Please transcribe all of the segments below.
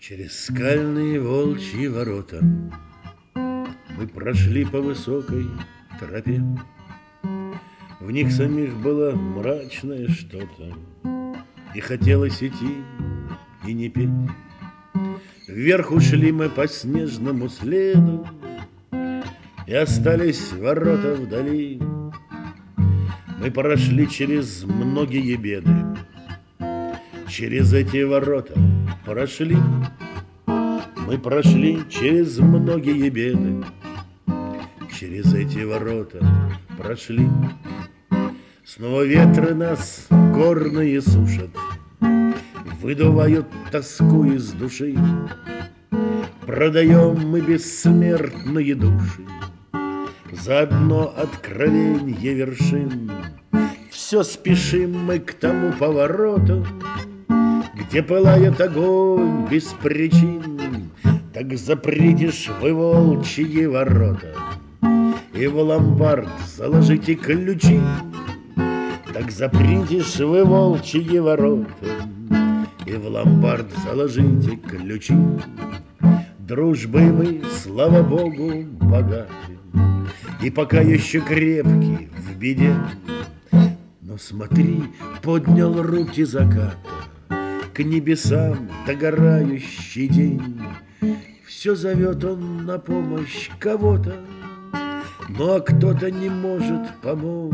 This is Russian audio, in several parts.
Через скальные волчьи ворота мы прошли по высокой тропе. В них самих было мрачное что-то, и хотелось идти и не петь. Вверх ушли мы по снежному следу, и остались ворота вдали. Мы прошли через многие беды, через эти ворота прошли. Мы прошли через многие беды, через эти ворота прошли. Снова ветры нас горные сушат, выдувают тоску из души. Продаем мы бессмертные души за одно откровенье вершин. Все спешим мы к тому повороту, где пылает огонь без причин. Так запритишь вы волчьи ворота и в ломбард заложите ключи. Так запритишь вы волчьи ворота и в ломбард заложите ключи. Дружбой мы, слава богу, богаты, и пока еще крепки в беде. Но смотри, поднял руки заката к небесам догорающий день. Все зовет он на помощь кого-то, но кто-то не может помочь.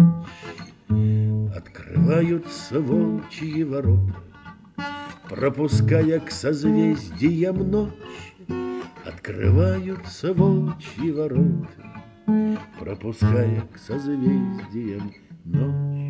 Открываются волчьи ворота, пропуская к созвездиям ночь. Открываются волчьи ворота, пропуская к созвездиям ночь.